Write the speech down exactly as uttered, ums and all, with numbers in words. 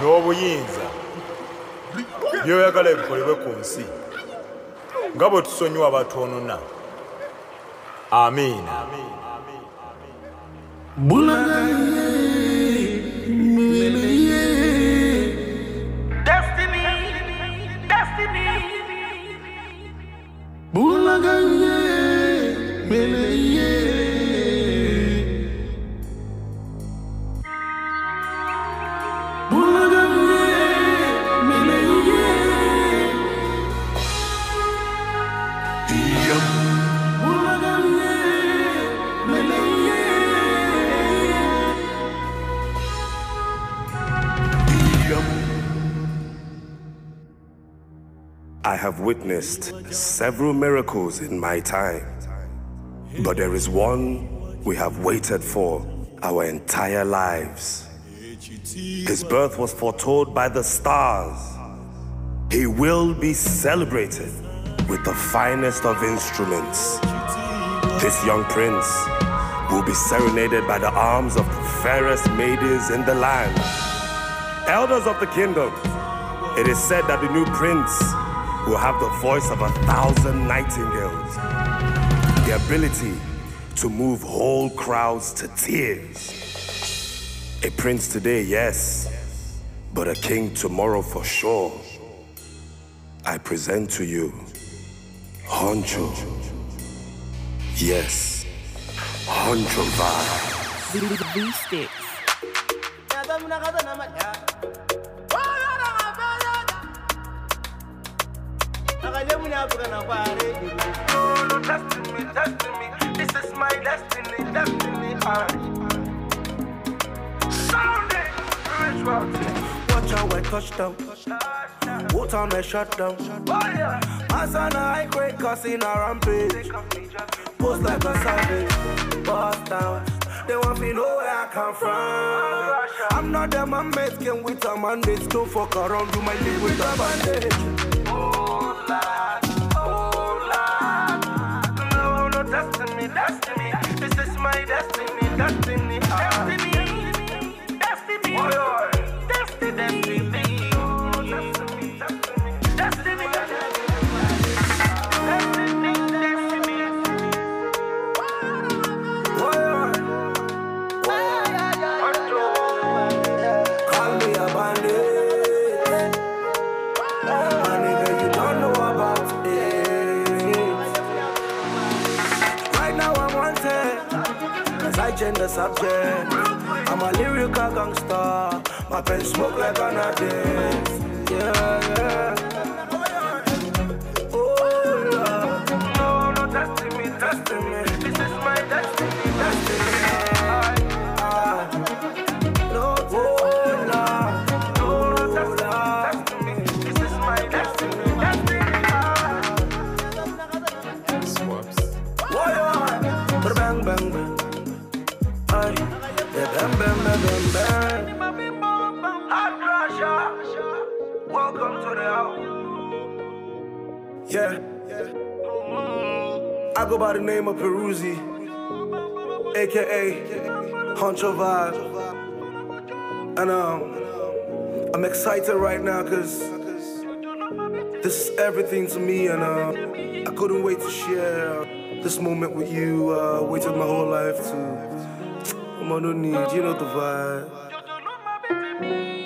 n'obuyinza byoyagala ebikolebwe ku nsi nga bwe tusonyiwa abatoonona. Amiina. Destiny, destiny. I have witnessed several miracles in my time, but there is one we have waited for our entire lives. His birth was foretold by the stars. He will be celebrated with the finest of instruments. This young prince will be serenaded by the arms of the fairest maidens in the land. Elders of the kingdom, it is said that the new prince will have the voice of a thousand nightingales, the ability to move whole crowds to tears. A prince today, yes, but a king tomorrow for sure. I present to you Huncho. Yes, Huncho Vibe. V-Sticks. Oh, no, testing me, testing me. This is my destiny, destiny. Sounding spiritual. Watch out, I touchdown. Water on my shutdown. My son, I great cussing a rampage. Post like a savage. Bust down. They want me know where I come from. I'm not them, I'm making with a mandate. Don't fuck around, do my thing with a bandage. Oh, Lord, oh, Lord. No, no, testing me, testing me. This is my destiny, destiny. Destiny, destiny. Oh, Lord. Destiny, destiny. Oh, destiny, destiny. Destiny, destiny. Destiny, destiny. Oh, Lord. Call me a bandit. My nigga, you don't know about it. Right now I'm wanted, cause I change the subject. I'm a lyrical gangster. My pen smoke like an artist. Yeah, yeah. Oh, Lord. No, no, testing me, testing me. This is my destiny, destiny. Ah, no, oh, Lord. No, no, testing me, testing me. This is my destiny, destiny. Why bang bang bang. Ay, yeah, bang bang bang bang bang. Hot Russia. Welcome to the house. Yeah, I go by the name of Peruzzi, aka Huncho Vibe, and um, I'm excited right now cause this is everything to me, and uh, I couldn't wait to share this moment with you. Uh, waited my whole life to. I'm on no need, you know the vibe.